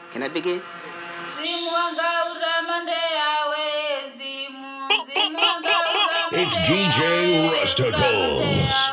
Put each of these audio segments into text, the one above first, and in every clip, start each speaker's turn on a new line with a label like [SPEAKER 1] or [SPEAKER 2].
[SPEAKER 1] Can I begin?
[SPEAKER 2] It's DJ Rusticles.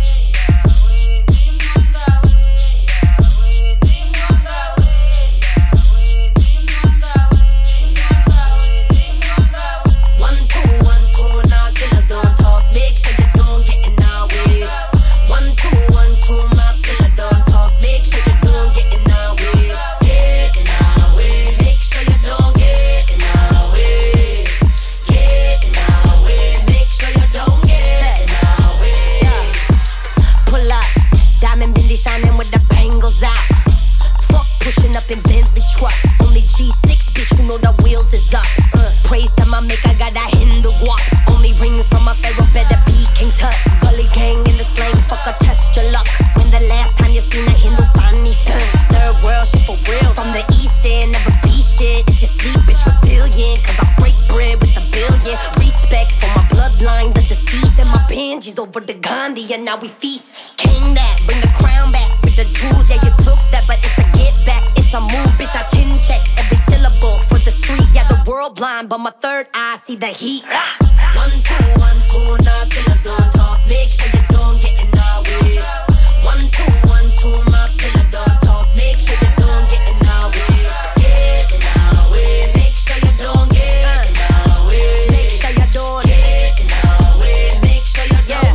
[SPEAKER 3] Over the Gandhi and now we feast. King that, bring the crown back with the jewels. Yeah, you took that, but it's a get back. It's a move, bitch. I chin check every syllable for the street. Yeah, the world blind, but my third eye see the heat. 1, 2, 1, 2, now killers don't talk. Make sure you don't get in our way. 1, 2, 1, 2, my killer don't talk. Make sure you don't get in our way. Get in our way. Make sure you don't get in our way. Make sure you don't get in our way. Make sure you don't.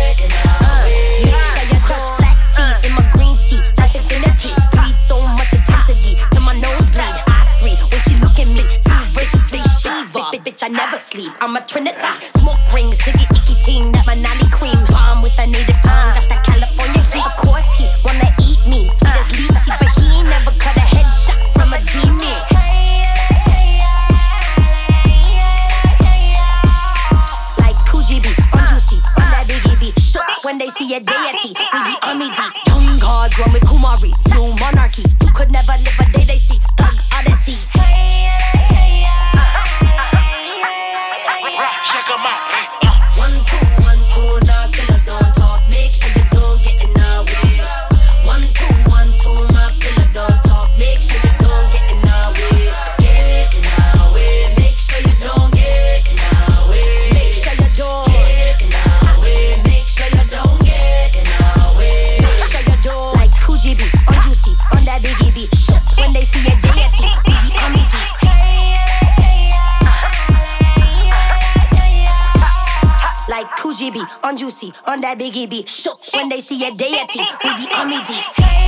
[SPEAKER 3] I never sleep, I'm a trinity. Smoke rings to the icky team. That Manali cream. Bomb with a native tongue. Got that California heat. Of course he wanna eat me. Sweet as lychee. But he ain't never cut a headshot from a genie. Like Kujibi, on Juicy, on that Biggie B. Shook when they see a deity. We be army deep. Young gods run with Kumaris. New monarchy. You could never live a day they see. Thug Odyssey.
[SPEAKER 2] Check 'em out.
[SPEAKER 3] 1, 2, 1, 2, now killers don't talk. Make sure you don't get in our way. 1, 2, 1, 2, my killer don't talk. Make sure you don't get in our way. Get in our way. Make sure you don't get in our way. Make sure you don't get in our way. Make sure you don't get in our way. Make sure you don't. Like Kujibi, on Juicy, on that Biggie B. Shook when they see a deity. We be army deep. Like Kujibi, on Juicy, on that Biggie B. Shook when they see a deity. We be army deep.